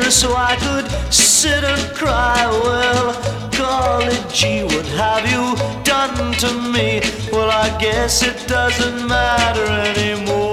so I could sit and cry. Well, golly gee, what have you done to me? Well, I guess it doesn't matter anymore.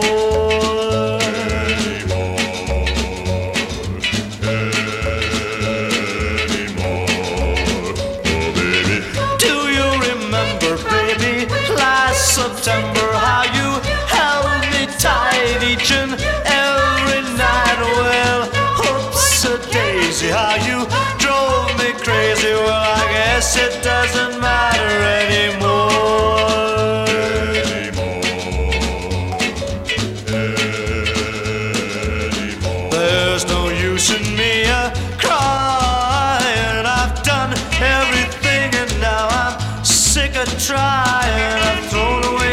September, how you held me tight each and every night. Well, oops-a-daisy, how you drove me crazy. Well, I guess it doesn't matter anymore. There's no use in me crying. I've done everything and now I'm sick of trying. I've thrown away